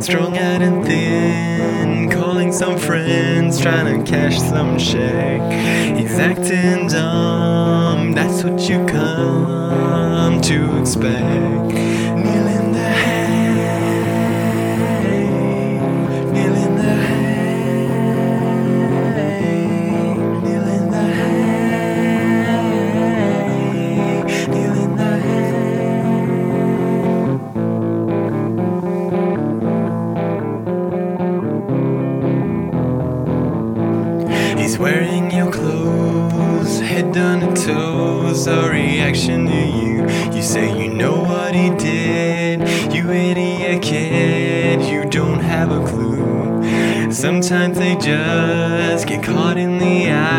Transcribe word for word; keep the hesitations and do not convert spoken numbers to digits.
strung out and thin, calling some friends, trying to cash some check. He's acting dumb, that's what you come to expect. Kneel in the hay, kneel in the hay, kneel in the hay, kneel in the hay. He's wearing your clothes, head down to toes, a reaction to you. You say you know what he did, you idiot kid, you don't have a clue. Sometimes they just get caught in the eye.